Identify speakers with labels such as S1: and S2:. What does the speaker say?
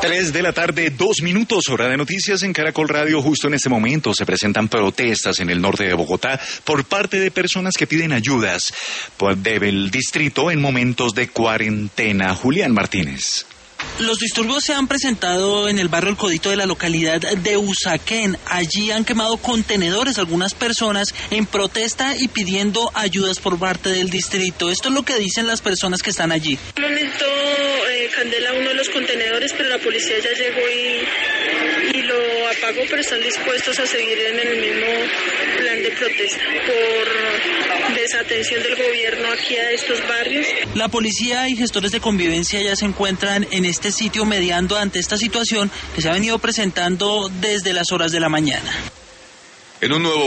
S1: 3 de la tarde, 2 minutos, hora de noticias en Caracol Radio. Justo en este momento se presentan protestas en el norte de Bogotá por parte de personas que piden ayudas del distrito en momentos de cuarentena. Julián Martínez.
S2: Los disturbios se han presentado en el barrio El Codito de la localidad de Usaquén. Allí han quemado contenedores algunas personas en protesta y pidiendo ayudas por parte del distrito. Esto es lo que dicen las personas que están allí.
S3: En un momento candela uno de los contenedores, pero la policía ya llegó y lo apagó, pero están dispuestos a seguir en el mismo plan de protesta por desatención del gobierno aquí a estos barrios.
S2: La policía y gestores de convivencia ya se encuentran en este sitio mediando ante esta situación que se ha venido presentando desde las horas de la mañana.
S1: En un nuevo